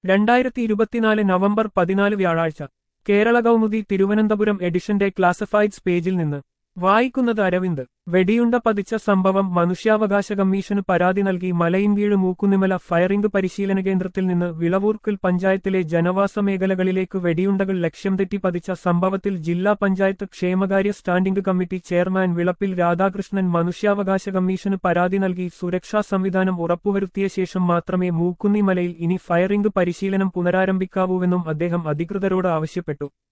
2024 November 14 വ്യാഴാഴ്ച കേരള കൗമുദി തിരുവനന്തപുരം എഡിഷന്റെ Classifieds പേജിൽ നിന്ന് വായിക്കുന്നത് അരവിന്ദ്. വെടിയുണ്ട പതിച്ച സംഭവം മനുഷ്യാവകാശ കമ്മീഷന് പരാതി നൽകി മലയിൻകീഴ് മൂക്കുന്നിമല ഫയറിംഗ് പരിശീലന കേന്ദ്രത്തിൽ നിന്ന് വിളവൂർക്കൽ പഞ്ചായത്തിലെ ജനവാസ മേഖലകളിലേക്ക് വെടിയുണ്ടകൾ ലക്ഷ്യം തെറ്റി പതിച്ച സംഭവത്തിൽ ജില്ലാ പഞ്ചായത്ത് ക്ഷേമകാര്യ standing committee chairman Vilappil Radhakrishnan മനുഷ്യാവകാശ കമ്മീഷന് പരാതി നൽകി സുരക്ഷാ സംവിധാനം ഉറപ്പുവരുത്തിയ ശേഷം മാത്രമേ മൂക്കുന്നിമലയിൽ ഇനി ഫയറിംഗ് പരിശീലനം പുനരാരംഭിക്കാവൂവെന്നും അദ്ദേഹം അധികൃതരോട് ആവശ്യപ്പെട്ടു.